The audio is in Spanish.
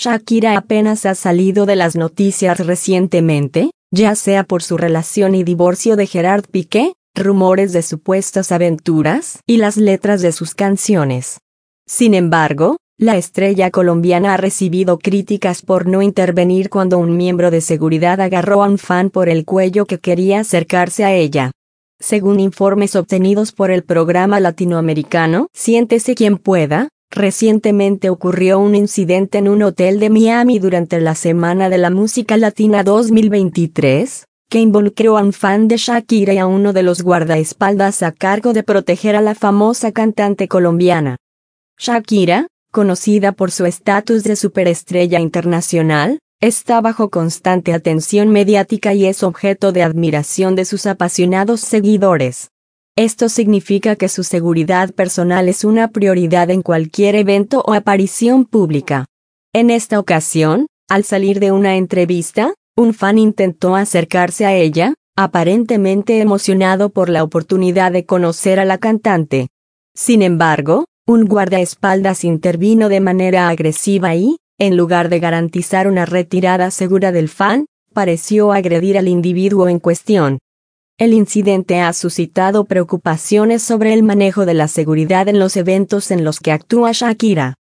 Shakira apenas ha salido de las noticias recientemente, ya sea por su relación y divorcio de Gerard Piqué, rumores de supuestas aventuras y las letras de sus canciones. Sin embargo, la estrella colombiana ha recibido críticas por no intervenir cuando un miembro de seguridad agarró a un fan por el cuello que quería acercarse a ella. Según informes obtenidos por el programa latinoamericano Siéntese quien pueda, recientemente ocurrió un incidente en un hotel de Miami durante la Semana de la Música Latina 2023, que involucró a un fan de Shakira y a uno de los guardaespaldas a cargo de proteger a la famosa cantante colombiana. Shakira, conocida por su estatus de superestrella internacional, está bajo constante atención mediática y es objeto de admiración de sus apasionados seguidores. Esto significa que su seguridad personal es una prioridad en cualquier evento o aparición pública. En esta ocasión, al salir de una entrevista, un fan intentó acercarse a ella, aparentemente emocionado por la oportunidad de conocer a la cantante. Sin embargo, un guardaespaldas intervino de manera agresiva y, en lugar de garantizar una retirada segura del fan, pareció agredir al individuo en cuestión. El incidente ha suscitado preocupaciones sobre el manejo de la seguridad en los eventos en los que actúa Shakira.